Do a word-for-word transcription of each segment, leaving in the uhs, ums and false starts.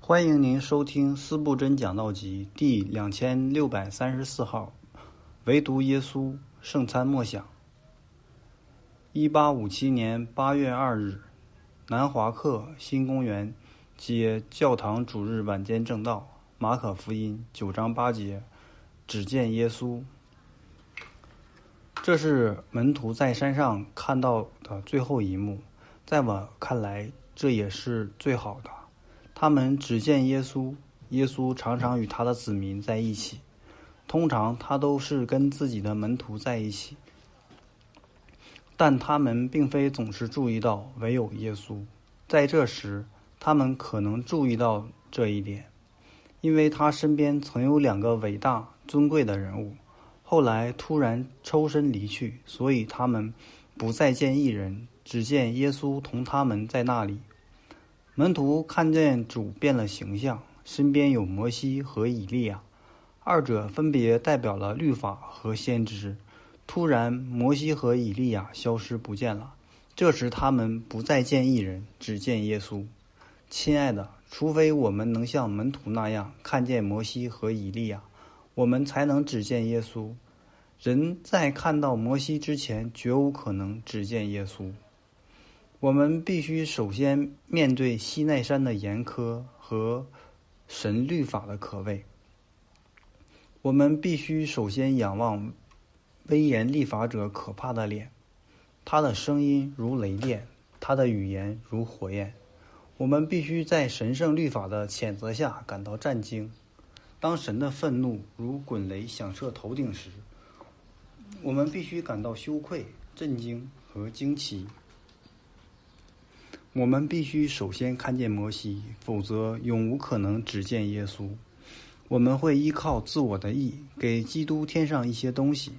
欢迎您收听司布真讲道集第两千六百三十四号，唯独耶稣圣餐默想。一八五七年八月二日，南华克新公园接教堂主日晚间正道，马可福音九章八节，只见耶稣。这是门徒在山上看到的最后一幕，在我看来，这也是最好的。他们只见耶稣，耶稣常常与他的子民在一起，通常他都是跟自己的门徒在一起，但他们并非总是注意到唯有耶稣。在这时，他们可能注意到这一点，因为他身边曾有两个伟大尊贵的人物，后来突然抽身离去，所以他们不再见一人，只见耶稣同他们在那里。门徒看见主变了形象，身边有摩西和以利亚，二者分别代表了律法和先知。突然，摩西和以利亚消失不见了，这时他们不再见一人，只见耶稣。亲爱的，除非我们能像门徒那样看见摩西和以利亚，我们才能只见耶稣。人在看到摩西之前，绝无可能只见耶稣。我们必须首先面对西奈山的严苛和神律法的可畏。我们必须首先仰望威严立法者可怕的脸，他的声音如雷电，他的语言如火焰。我们必须在神圣律法的谴责下感到战惊。当神的愤怒如滚雷响彻头顶时，我们必须感到羞愧、震惊和惊奇。我们必须首先看见摩西，否则永无可能只见耶稣。我们会依靠自我的义，给基督添上一些东西，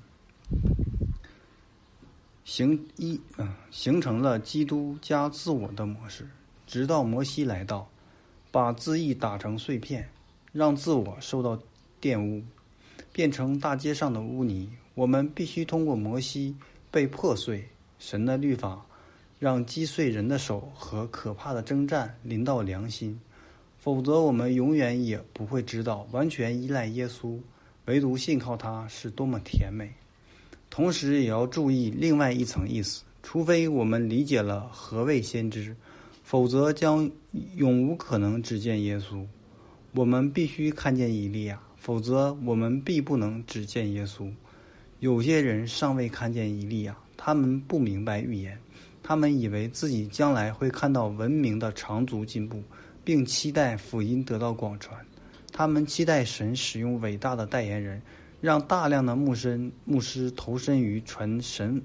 形一、呃、形成了基督加自我的模式，直到摩西来到，把自义打成碎片，让自我受到玷污，变成大街上的污泥。我们必须通过摩西被破碎，神的律法让击碎人的手和可怕的征战临到良心，否则我们永远也不会知道完全依赖耶稣，唯独信靠他是多么甜美。同时也要注意另外一层意思，除非我们理解了何谓先知，否则将永无可能只见耶稣。我们必须看见以利亚，否则我们必不能只见耶稣。有些人尚未看见以利亚，他们不明白预言，他们以为自己将来会看到文明的长足进步，并期待福音得到广传。他们期待神使用伟大的代言人，让大量的牧师牧师投身于传神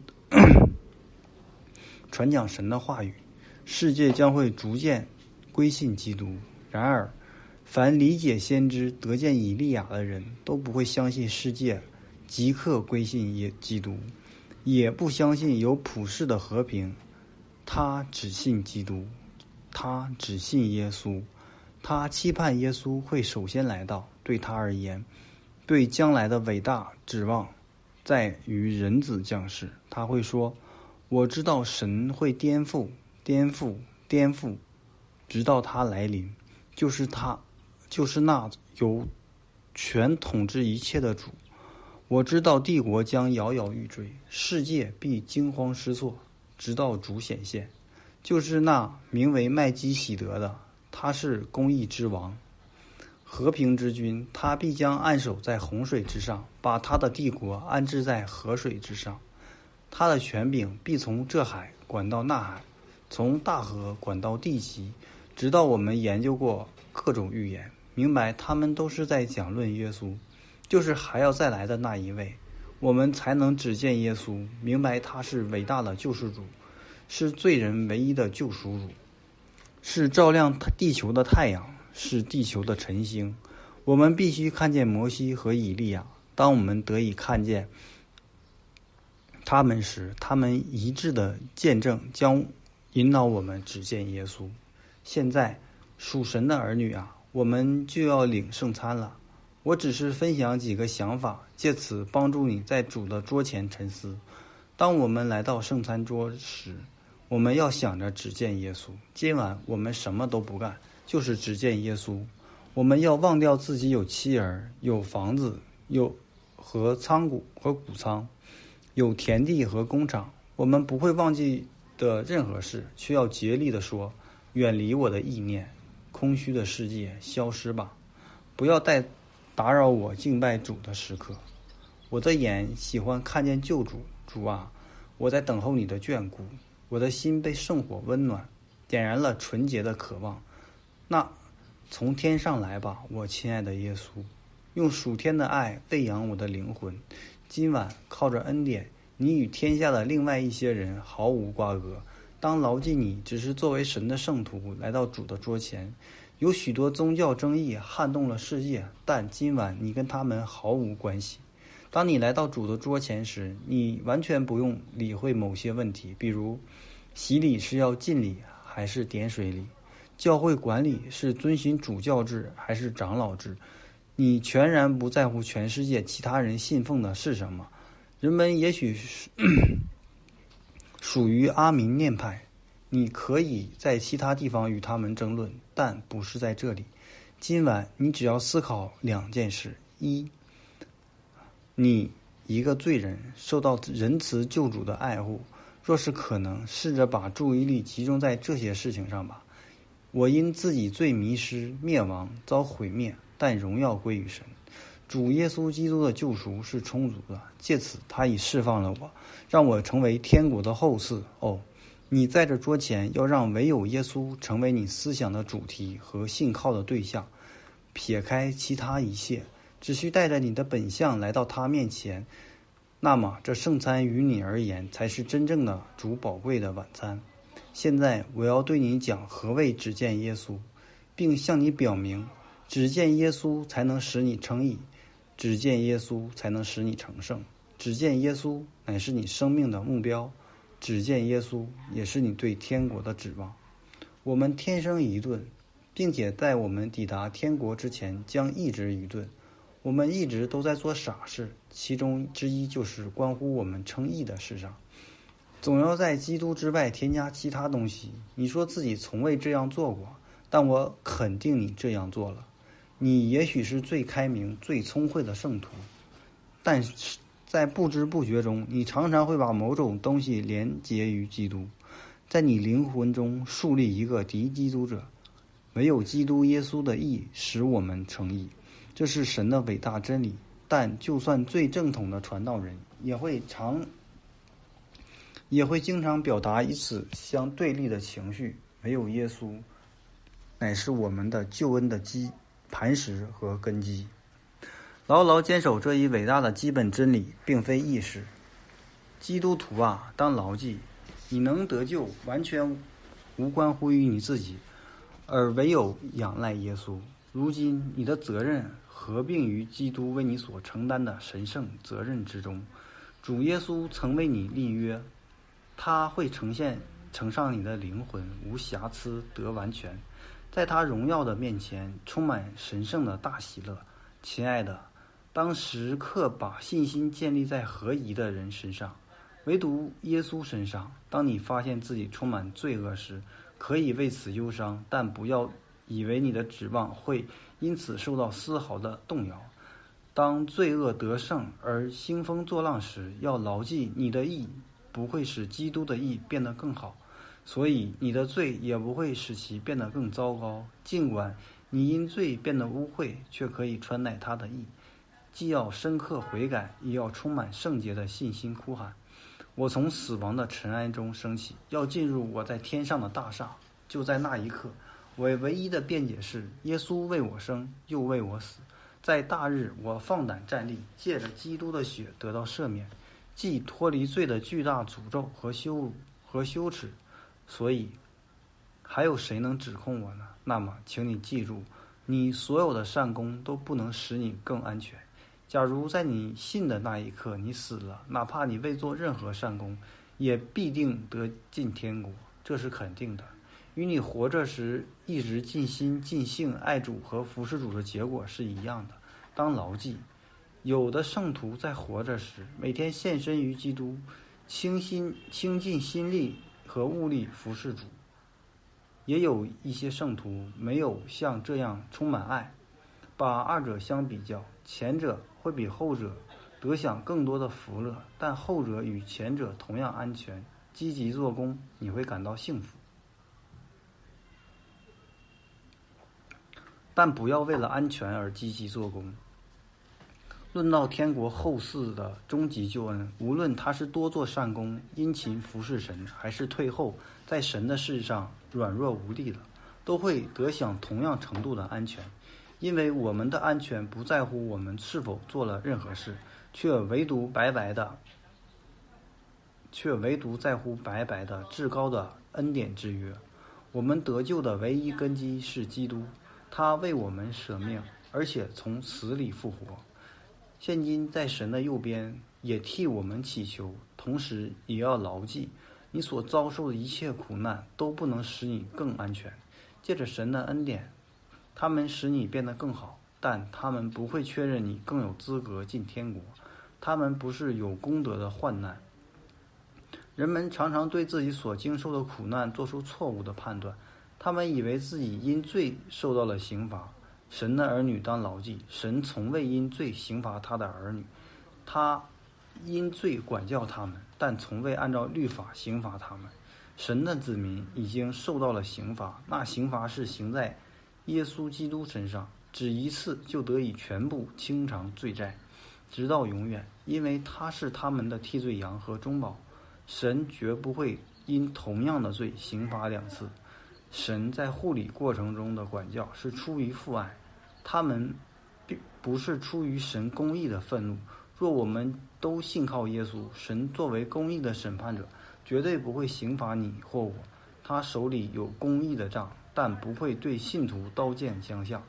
传讲神的话语，世界将会逐渐归信基督。然而，凡理解先知得见以利亚的人都不会相信世界即刻归信耶基督，也不相信有普世的和平。他只信基督，他只信耶稣，他期盼耶稣会首先来到。对他而言，对将来的伟大指望在于人子降世。他会说，我知道神会颠覆颠覆颠覆直到他来临，就是他就是那有权统治一切的主。我知道帝国将摇摇欲坠，世界必惊慌失措，直到主显现，就是那名为麦基洗德的，他是公义之王，和平之君。他必将按手在洪水之上，把他的帝国安置在河水之上。他的权柄必从这海管到那海，从大河管到地极，直到我们研究过各种预言，明白他们都是在讲论耶稣，就是还要再来的那一位。我们才能只见耶稣，明白他是伟大的救世主，是罪人唯一的救赎主，是照亮地球的太阳，是地球的晨星。我们必须看见摩西和以利亚，当我们得以看见他们时，他们一致的见证将引导我们只见耶稣。现在，属神的儿女啊，我们就要领圣餐了。我只是分享几个想法，借此帮助你在主的桌前沉思。当我们来到圣餐桌时，我们要想着只见耶稣。今晚我们什么都不干， 就是只见耶稣。我们要忘掉自己有妻儿、有房子、有和仓谷和谷仓，有田地和工厂。我们不会忘记的任何事，却要竭力地说：远离我的意念，空虚的世界消失吧，不要再打扰我敬拜主的时刻。我的眼喜欢看见救主，主啊，我在等候你的眷顾。我的心被圣火温暖，点燃了纯洁的渴望。那从天上来吧，我亲爱的耶稣，用属天的爱喂养我的灵魂。今晚靠着恩典，你与天下的另外一些人毫无瓜葛。当牢记你只是作为神的圣徒来到主的桌前，有许多宗教争议撼动了世界，但今晚你跟他们毫无关系。当你来到主的桌前时，你完全不用理会某些问题，比如洗礼是要浸礼还是点水礼，教会管理是遵循主教制还是长老制。你全然不在乎全世界其他人信奉的是什么。人们也许属于阿明念派，你可以在其他地方与他们争论，但不是在这里。今晚你只要思考两件事：一，你一个罪人受到仁慈救主的爱护，若是可能，试着把注意力集中在这些事情上吧。我因自己罪迷失、灭亡、遭毁灭，但荣耀归于神。主耶稣基督的救赎是充足的，借此他已释放了我，让我成为天国的后嗣。哦，你在这桌前要让唯有耶稣成为你思想的主题和信靠的对象，撇开其他一切，只需带着你的本相来到他面前，那么这圣餐于你而言才是真正的主宝贵的晚餐。现在我要对你讲何谓只见耶稣，并向你表明，只见耶稣才能使你称义，只见耶稣才能使你成圣，只见耶稣乃是你生命的目标，只见耶稣也是你对天国的指望。我们天生一顿，并且在我们抵达天国之前将一直一顿。我们一直都在做傻事，其中之一就是关乎我们称义的事上。总要在基督之外添加其他东西。你说自己从未这样做过，但我肯定你这样做了。你也许是最开明、最聪慧的圣徒，但是在不知不觉中，你常常会把某种东西连结于基督，在你灵魂中树立一个敌基督者。唯有基督耶稣的义使我们成义，这是神的伟大真理。但就算最正统的传道人，也会常也会经常表达以此相对立的情绪。唯有耶稣乃是我们的救恩的基磐石和根基。牢牢坚守这一伟大的基本真理，并非易事。基督徒啊，当牢记，你能得救完全无关乎于你自己，而唯有仰赖耶稣。如今你的责任合并于基督为你所承担的神圣责任之中。主耶稣曾为你立约，他会呈现呈上你的灵魂无瑕疵得完全，在他荣耀的面前充满神圣的大喜乐。亲爱的，当时刻把信心建立在合宜的人身上，唯独耶稣身上。当你发现自己充满罪恶时，可以为此忧伤，但不要以为你的指望会因此受到丝毫的动摇。当罪恶得胜而兴风作浪时，要牢记你的义不会使基督的义变得更好，所以你的罪也不会使其变得更糟糕。尽管你因罪变得污秽，却可以穿戴他的义。既要深刻悔改，也要充满圣洁的信心哭喊：我从死亡的尘埃中升起，要进入我在天上的大厦。就在那一刻，我唯一的辩解是：耶稣为我生，又为我死。在大日，我放胆站立，借着基督的血得到赦免，既脱离罪的巨大诅咒和羞辱和羞耻。所以还有谁能指控我呢？那么请你记住，你所有的善功都不能使你更安全。假如在你信的那一刻你死了，哪怕你未做任何善功，也必定得进天国，这是肯定的。与你活着时一直尽心尽性爱主和服侍主的结果是一样的。当牢记，有的圣徒在活着时每天献身于基督，倾心倾尽心力和物力服侍主， 也有一些圣徒没有像这样充满爱。把二者相比较，前者会比后者得享更多的福乐，但后者与前者同样安全，积极做工，你会感到幸福。但不要为了安全而积极做工。论到天国后世的终极救恩，无论他是多做善功，殷勤服侍神，还是退后在神的事上软弱无力了，都会得享同样程度的安全。因为我们的安全不在乎我们是否做了任何事，却唯独白白的却唯独在乎白白的至高的恩典之约。我们得救的唯一根基是基督，他为我们舍命，而且从死里复活，现今在神的右边，也替我们祈求。同时也要牢记，你所遭受的一切苦难都不能使你更安全。借着神的恩典，他们使你变得更好，但他们不会确认你更有资格进天国。他们不是有功德的患难。人们常常对自己所经受的苦难做出错误的判断，他们以为自己因罪受到了刑罚。神的儿女当牢记，神从未因罪刑罚他的儿女，他因罪管教他们，但从未按照律法刑罚他们。神的子民已经受到了刑罚，那刑罚是行在耶稣基督身上，只一次就得以全部清偿罪债，直到永远，因为他是他们的替罪羊和中保。神绝不会因同样的罪刑罚两次。神在护理过程中的管教是出于父爱，他们并不是出于神公义的愤怒。若我们都信靠耶稣，神作为公义的审判者，绝对不会刑罚你或我。他手里有公义的杖，但不会对信徒刀剑相向。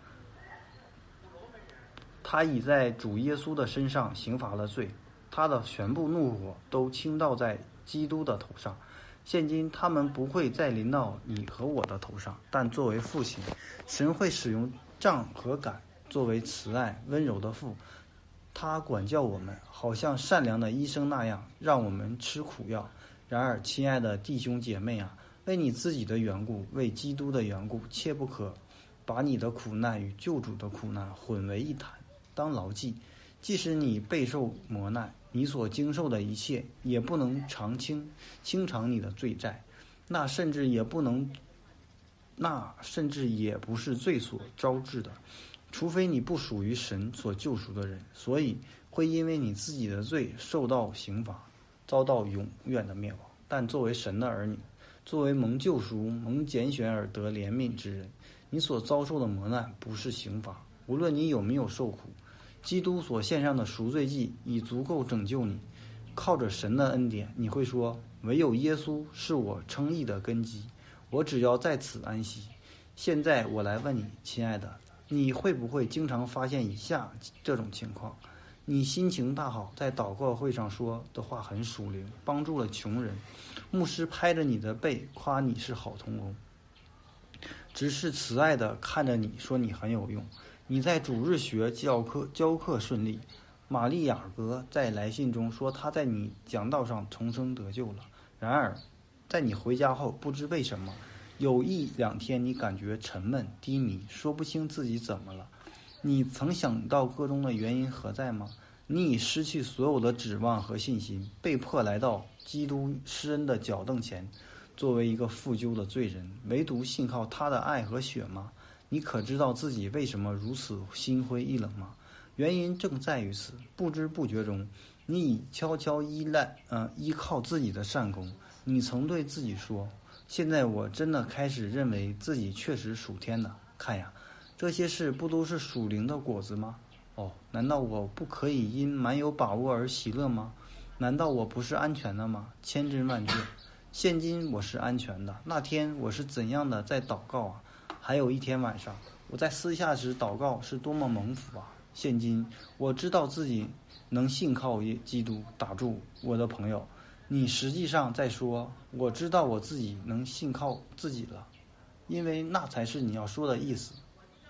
他已在主耶稣的身上刑罚了罪，他的全部怒火都倾倒在基督的头上。现今他们不会再临到你和我的头上，但作为父亲，神会使用杖和杆作为慈爱温柔的父，他管教我们，好像善良的医生那样，让我们吃苦药。然而，亲爱的弟兄姐妹啊，为你自己的缘故，为基督的缘故，切不可把你的苦难与救主的苦难混为一谈。当牢记，即使你备受磨难，你所经受的一切也不能偿清清偿你的罪债，那甚至也不能那甚至也不是罪所招致的，除非你不属于神所救赎的人，所以会因为你自己的罪受到刑罚，遭到永远的灭亡。但作为神的儿女，作为蒙救赎蒙拣选而得怜悯之人，你所遭受的磨难不是刑罚，无论你有没有受苦，基督所献上的赎罪祭已足够拯救你。靠着神的恩典，你会说，唯有耶稣是我称义的根基，我只要在此安息。现在我来问你，亲爱的，你会不会经常发现以下这种情况？你心情大好，在祷告会上说的话很属灵，帮助了穷人，牧师拍着你的背夸你是好童工，只是慈爱的看着你说你很有用。你在主日学教课教课顺利，玛丽亚格在来信中说他在你讲道上重生得救了。然而在你回家后，不知为什么有一两天你感觉沉闷低迷，说不清自己怎么了。你曾想到个中的原因何在吗？你已失去所有的指望和信心，被迫来到基督施恩的脚凳前，作为一个负疚的罪人，唯独信靠他的爱和血吗？你可知道自己为什么如此心灰意冷吗？原因正在于此，不知不觉中，你已悄悄依赖，呃，依靠自己的善功。你曾对自己说，现在我真的开始认为自己确实属天的。看呀，这些事不都是属灵的果子吗？哦，难道我不可以因蛮有把握而喜乐吗？难道我不是安全的吗？千真万确，现今我是安全的。那天我是怎样的在祷告啊！还有一天晚上，我在私下时祷告是多么蒙福啊！现今我知道自己能信靠基督。打住，我的朋友，你实际上在说，我知道我自己能信靠自己了，因为那才是你要说的意思。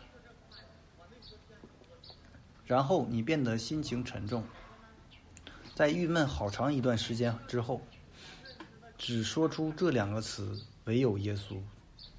然后你变得心情沉重，在郁闷好长一段时间之后，只说出这两个词，唯有耶稣。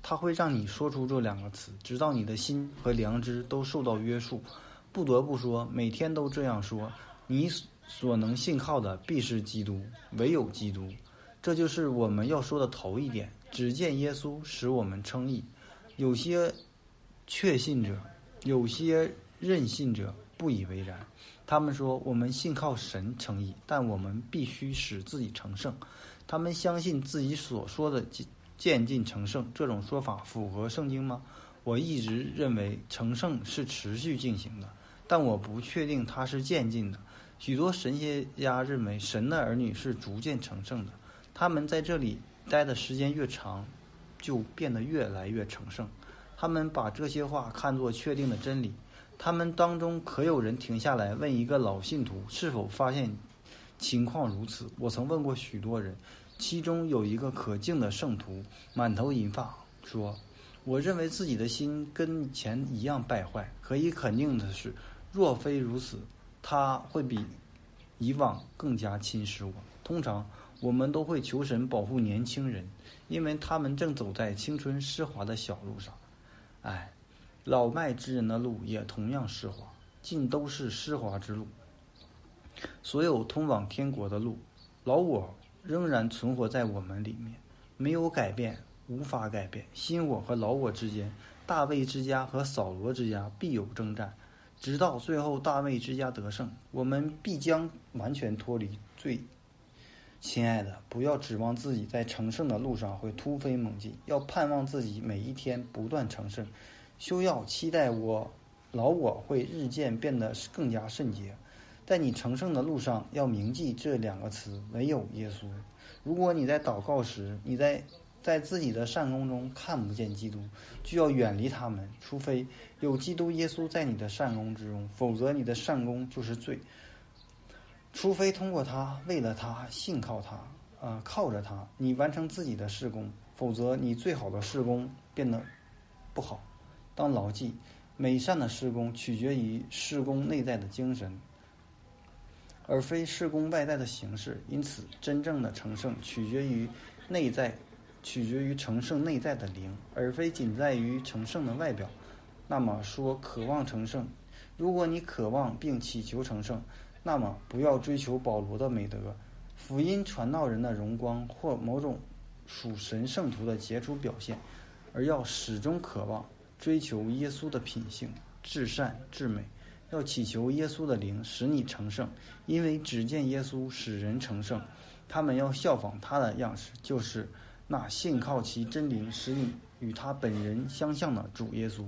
它会让你说出这两个词，直到你的心和良知都受到约束。不得不说，每天都这样说，你所能信靠的必是基督，唯有基督。这就是我们要说的头一点，只见耶稣使我们称义。有些确信者，有些任信者不以为然，他们说我们信靠神称义，但我们必须使自己成圣。他们相信自己所说的渐进成圣，这种说法符合圣经吗？我一直认为成圣是持续进行的，但我不确定它是渐进的。许多神学家认为神的儿女是逐渐成圣的，他们在这里待的时间越长，就变得越来越成圣。他们把这些话看作确定的真理。他们当中可有人停下来问一个老信徒是否发现情况如此？我曾问过许多人，其中有一个可敬的圣徒，满头银发，说：我认为自己的心跟以前一样败坏。可以肯定的是，若非如此，他会比以往更加侵蚀我。通常我们都会求神保护年轻人，因为他们正走在青春湿滑的小路上。哎，老迈之人的路也同样湿滑，尽都是湿滑之路。所有通往天国的路，老我仍然存活在我们里面，没有改变，无法改变。新我和老我之间，大卫之家和扫罗之家必有征战，直到最后大卫之家得胜，我们必将完全脱离罪。亲爱的，不要指望自己在成圣的路上会突飞猛进，要盼望自己每一天不断成圣。休要期待我老我会日渐变得更加圣洁。在你成圣的路上，要铭记这两个词：唯有耶稣。如果你在祷告时，你在在自己的善功中看不见基督，就要远离他们，除非有基督耶稣在你的善功之中，否则你的善功就是罪。除非通过他，为了他，信靠他，呃，靠着他，你完成自己的事工，否则你最好的事工变得不好。当牢记，美善的事工取决于事工内在的精神，而非事工外在的形式。因此，真正的成圣取决于内在，取决于成圣内在的灵，而非仅在于成圣的外表。那么说，渴望成圣，如果你渴望并祈求成圣，那么不要追求保罗的美德、福音传道人的荣光或某种属神圣徒的杰出表现，而要始终渴望追求耶稣的品性，至善至美。要祈求耶稣的灵使你成圣，因为只见耶稣使人成圣。他们要效仿他的样式，就是那信靠其真灵使你与他本人相像的主耶稣。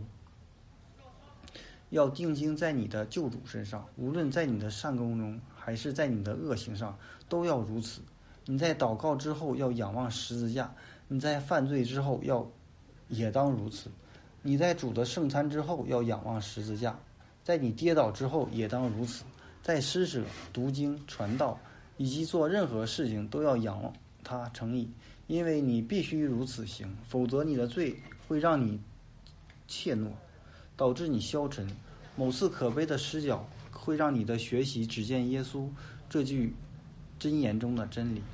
要定睛在你的救主身上，无论在你的善功中还是在你的恶行上，都要如此。你在祷告之后要仰望十字架，你在犯罪之后要也当如此。你在主的圣餐之后要仰望十字架，在你跌倒之后也当如此。在施舍、读经、传道以及做任何事情都要仰望他诚意，因为你必须如此行，否则你的罪会让你怯懦，导致你消沉。某次可悲的失脚会让你的学习只见耶稣这句箴言中的真理。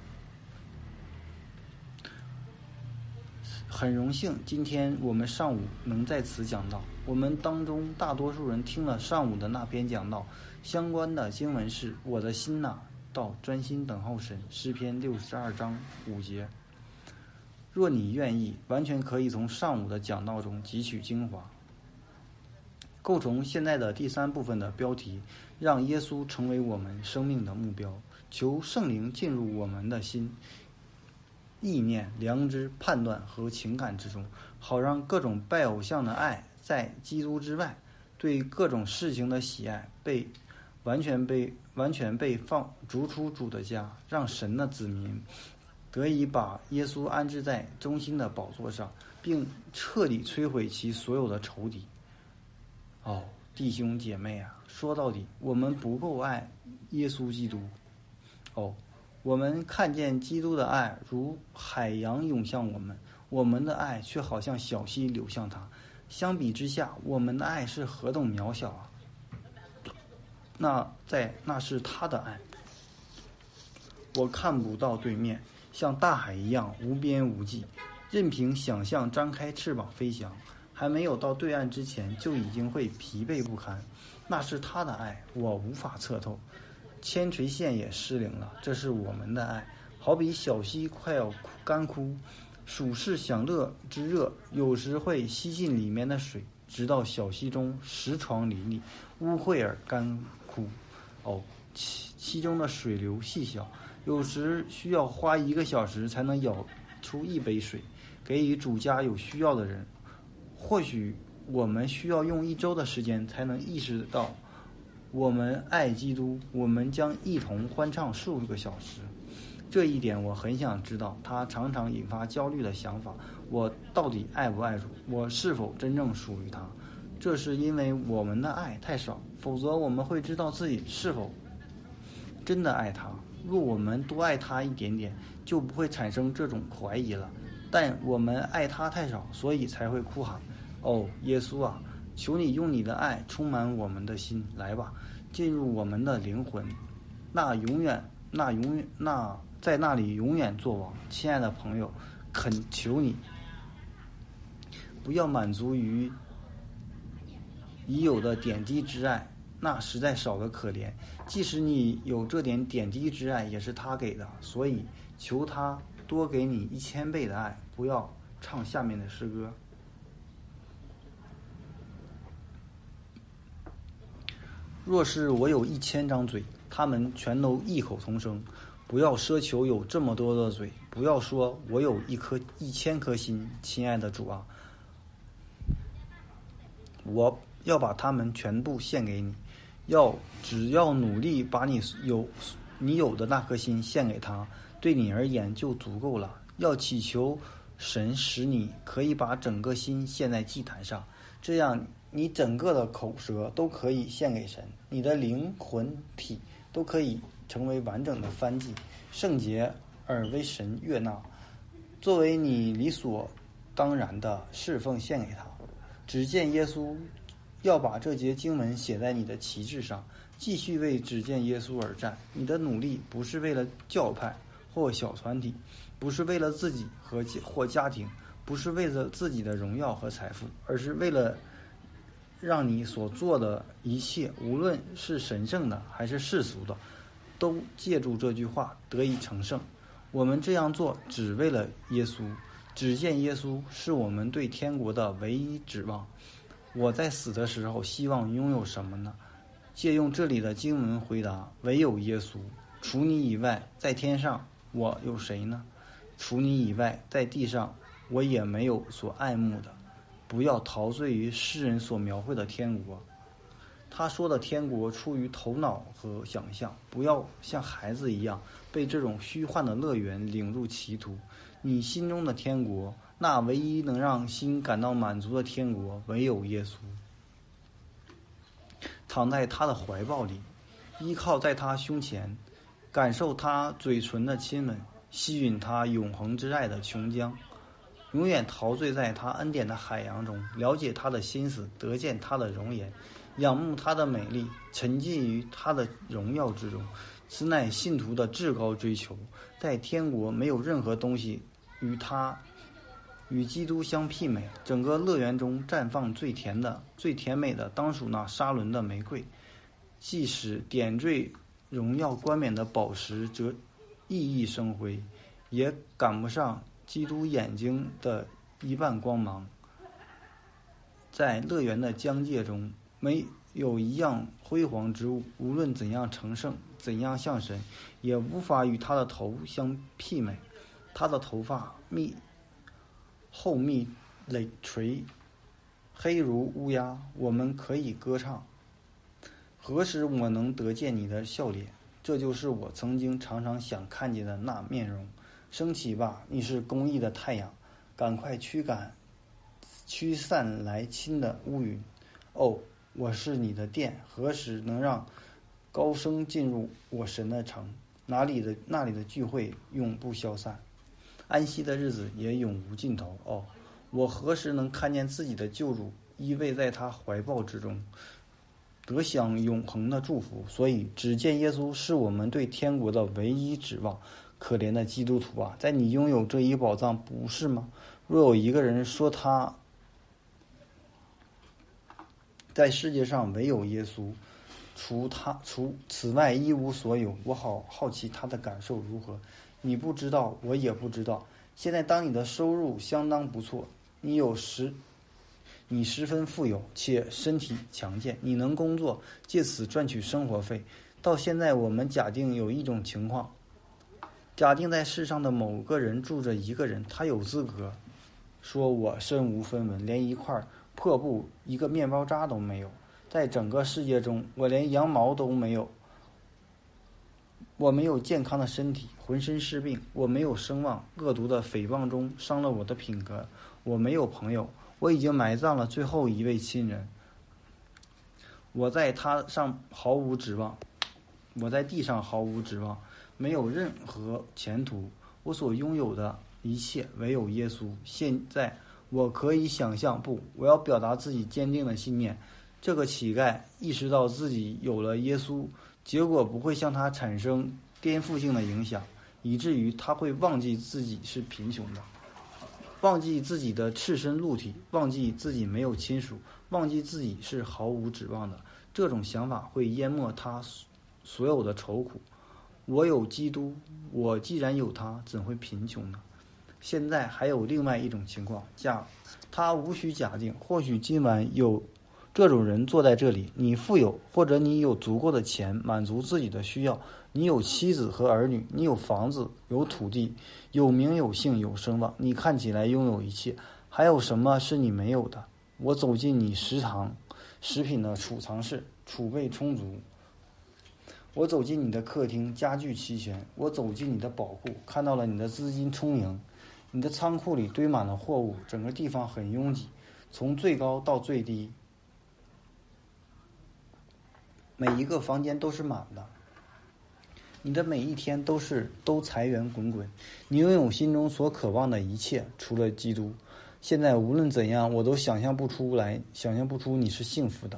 很荣幸今天我们上午能在此讲道。我们当中大多数人听了上午的那篇讲道，相关的经文是：我的心哪，到专心等候神，诗篇六十二章五节。若你愿意，完全可以从上午的讲道中汲取精华。构成现在的第三部分的标题，让耶稣成为我们生命的目标，求圣灵进入我们的心、意念、良知、判断和情感之中，好让各种拜偶像的爱在基督之外，对各种事情的喜爱被完全被完全被放逐出主的家，让神的子民得以把耶稣安置在中心的宝座上，并彻底摧毁其所有的仇敌。哦，弟兄姐妹啊，说到底，我们不够爱耶稣基督。哦，我们看见基督的爱如海洋涌向我们，我们的爱却好像小溪流向他。相比之下，我们的爱是何等渺小啊！那在那是他的爱，我看不到对面，像大海一样无边无际。 任凭想象张开翅膀飞翔，还没有到对岸之前，就已经会疲惫不堪。那是他的爱，我无法测透。千垂线也失灵了，这是我们的爱，好比小溪快要干枯，暑是享乐之热，有时会吸进里面的水，直到小溪中石床林立，污秽而干枯。哦，其其中的水流细小，有时需要花一个小时才能舀出一杯水，给予主家有需要的人。或许我们需要用一周的时间才能意识到，我们爱基督，我们将一同欢唱数个小时。这一点我很想知道，他常常引发焦虑的想法：我到底爱不爱主？我是否真正属于他？这是因为我们的爱太少，否则我们会知道自己是否真的爱他。若我们多爱他一点点，就不会产生这种怀疑了。但我们爱他太少，所以才会哭喊：哦，耶稣啊，求你用你的爱充满我们的心，来吧，进入我们的灵魂，那永远那永远那在那里永远作王。亲爱的朋友，恳求你不要满足于已有的点滴之爱，那实在少得可怜。即使你有这点点滴之爱，也是他给的，所以求他多给你一千倍的爱。不要唱下面的诗歌。若是我有一千张嘴，他们全都异口同声。不要奢求有这么多的嘴，不要说我有一颗一千颗心。亲爱的主啊，我要把他们全部献给你，要只要努力把你有你有的那颗心献给他，对你而言就足够了。要祈求神使你可以把整个心献在祭坛上，这样你整个的口舌都可以献给神，你的灵魂体都可以成为完整的燔祭，圣洁而为神悦纳，作为你理所当然的侍奉献给他。只见耶稣，要把这节经文写在你的旗帜上，继续为只见耶稣而战。你的努力不是为了教派或小团体，不是为了自己和或家庭，不是为了自己的荣耀和财富，而是为了让你所做的一切，无论是神圣的还是世俗的，都借助这句话得以成圣。我们这样做只为了耶稣，只见耶稣是我们对天国的唯一指望。我在死的时候希望拥有什么呢？借用这里的经文回答：唯有耶稣，除你以外，在天上我有谁呢？除你以外，在地上我也没有所爱慕的。不要陶醉于诗人所描绘的天国。他说的天国出于头脑和想象，不要像孩子一样被这种虚幻的乐园领入歧途。你心中的天国，那唯一能让心感到满足的天国，唯有耶稣。躺在他的怀抱里，依靠在他胸前，感受他嘴唇的亲吻，吸吮他永恒之爱的琼浆，永远陶醉在他恩典的海洋中，了解他的心思，得见他的容颜，仰慕他的美丽，沉浸于他的荣耀之中。此乃信徒的至高追求。在天国没有任何东西与他与基督相媲美。整个乐园中绽放最甜的最甜美的，当属那沙伦的玫瑰。即使点缀荣耀冠冕的宝石则熠熠生辉，也赶不上基督眼睛的一半光芒。在乐园的疆界中，没有一样辉煌之物，无论怎样成圣，怎样像神，也无法与他的头相媲美。他的头发密厚密累垂，黑如乌鸦。我们可以歌唱：何时我能得见你的笑脸？这就是我曾经常常想看见的那面容。升起吧，你是公义的太阳，赶快驱赶驱散来侵的乌云。哦，我是你的殿，何时能让高升进入我神的城？哪里的那里的聚会永不消散，安息的日子也永无尽头。哦，我何时能看见自己的救主依偎在他怀抱之中，得享永恒的祝福？所以只见耶稣是我们对天国的唯一指望。可怜的基督徒啊，在你拥有这一宝藏，不是吗？ 若有一个人说他在世界上唯有耶稣，除他除此外一无所有，我好好奇他的感受如何。你不知道，我也不知道。现在当你的收入相当不错，你有十你十分富有且身体强健，你能工作，借此赚取生活费。到现在我们假定有一种情况，假定在世上的某个人住着一个人，他有资格说我身无分文，连一块破布一个面包渣都没有。在整个世界中，我连羊毛都没有，我没有健康的身体，浑身是病，我没有声望，恶毒的诽谤中伤了我的品格，我没有朋友，我已经埋葬了最后一位亲人，我在他上毫无指望，我在地上毫无指望，没有任何前途，我所拥有的一切唯有耶稣。现在我可以想象，不，我要表达自己坚定的信念。这个乞丐意识到自己有了耶稣，结果不会向他产生颠覆性的影响，以至于他会忘记自己是贫穷的，忘记自己的赤身露体，忘记自己没有亲属，忘记自己是毫无指望的。这种想法会淹没他所有的愁苦。我有基督，我既然有他，怎会贫穷呢？现在还有另外一种情况，假他无需假定，或许今晚有这种人坐在这里，你富有，或者你有足够的钱满足自己的需要，你有妻子和儿女，你有房子，有土地，有名有姓有声望，你看起来拥有一切，还有什么是你没有的？我走进你食堂食品的储藏室，储备充足。我走进你的客厅，家具齐全。我走进你的宝库，看到了你的资金充盈。你的仓库里堆满了货物，整个地方很拥挤，从最高到最低，每一个房间都是满的。你的每一天都是都财源滚滚，你拥有心中所渴望的一切，除了基督。现在无论怎样，我都想象不出来，想象不出你是幸福的。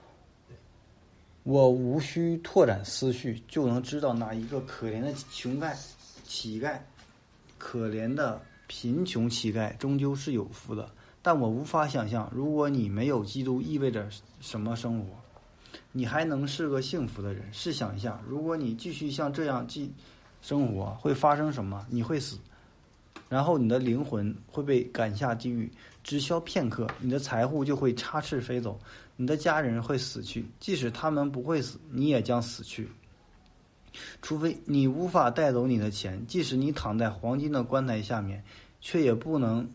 我无需拓展思绪，就能知道哪一个可怜的穷丐、乞丐，可怜的贫穷乞丐终究是有福的。但我无法想象，如果你没有基督，意味着什么生活。你还能是个幸福的人？试想一下，如果你继续像这样继生活，会发生什么？你会死，然后你的灵魂会被赶下地狱，只消片刻，你的财富就会插翅飞走，你的家人会死去，即使他们不会死，你也将死去。除非你无法带走你的钱，即使你躺在黄金的棺材下面，却也不能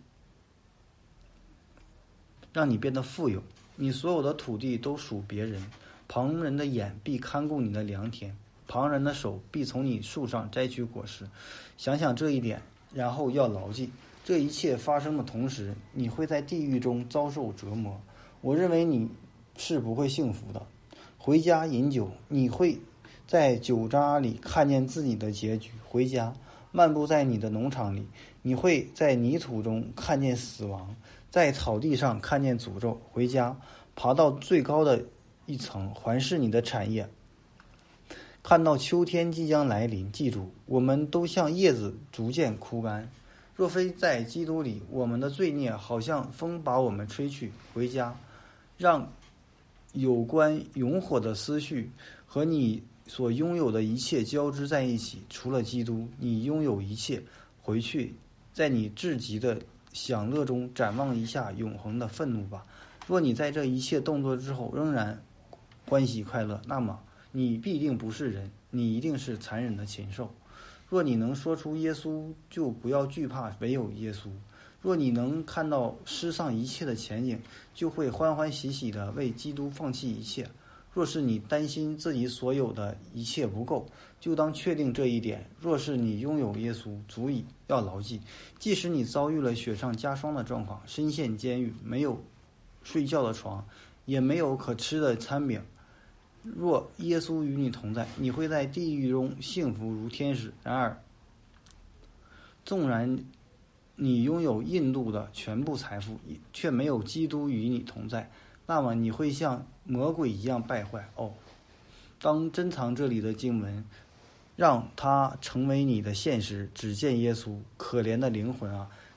让你变得富有。你所有的土地都属别人，旁人的眼必看顾你的良田，旁人的手必从你树上摘取果实。想想这一点，然后要牢记，这一切发生的同时，你会在地狱中遭受折磨。我认为你是不会幸福的。回家饮酒，你会在酒渣里看见自己的结局。回家漫步在你的农场里，你会在泥土中看见死亡，在草地上看见诅咒。回家爬到最高的一层，环视你的产业，看到秋天即将来临。记住，我们都像叶子逐渐枯干。若非在基督里，我们的罪孽好像风把我们吹去。回家，让有关永火的思绪和你所拥有的一切交织在一起。除了基督，你拥有一切。回去，在你至极的享乐中展望一下永恒的愤怒吧。若你在这一切动作之后仍然欢喜快乐，那么你必定不是人，你一定是残忍的禽兽。若你能说出耶稣，就不要惧怕唯有耶稣。若你能看到失丧一切的前景，就会欢欢喜喜地为基督放弃一切。若是你担心自己所有的一切不够，就当确定这一点。若是你拥有耶稣，足以。要牢记，即使你遭遇了雪上加霜的状况，身陷监狱，没有睡觉的床，也没有可吃的餐饼，若耶稣与你同在，你会在地狱中幸福如天使。然而，纵然你拥有印度的全部财富，却没有基督与你同在，那么你会像魔鬼一样败坏。哦，当珍藏这里的经文，让它成为你的现实。只见耶稣，可怜的灵魂啊，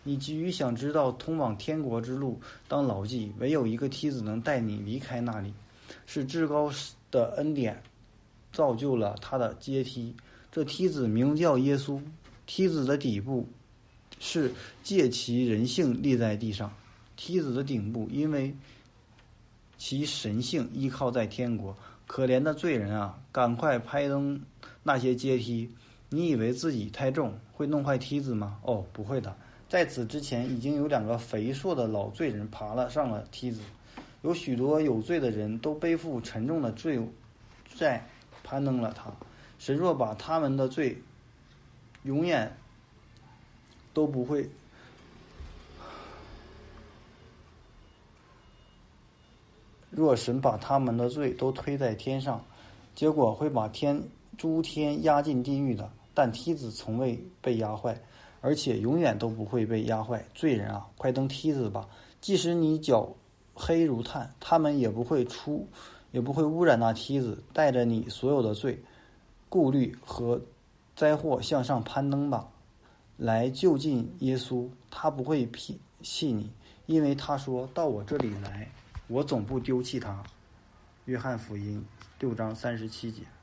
你急于想知道通往天国之路，当牢记，唯有一个梯子能带你离开那里，是至高的恩典造就了他的阶梯。这梯子名叫耶稣，梯子的底部是借其人性立在地上，梯子的顶部因为其神性依靠在天国。可怜的罪人啊，赶快拍登那些阶梯！你以为自己太重会弄坏梯子吗？哦，不会的。在此之前，已经有两个肥硕的老罪人爬了上了梯子。有许多有罪的人都背负沉重的罪债，攀登了它。神若把他们的罪永远都不会若神把他们的罪都推在天上，结果会把天诸天压进地狱的。但梯子从未被压坏，而且永远都不会被压坏。罪人啊，快登梯子吧！即使你脚黑如炭，他们也不会出，也不会污染那梯子。带着你所有的罪、顾虑和灾祸向上攀登吧，来就近耶稣。他不会撇弃你，因为他说到我这里来，我总不丢弃他。约翰福音六章三十七节。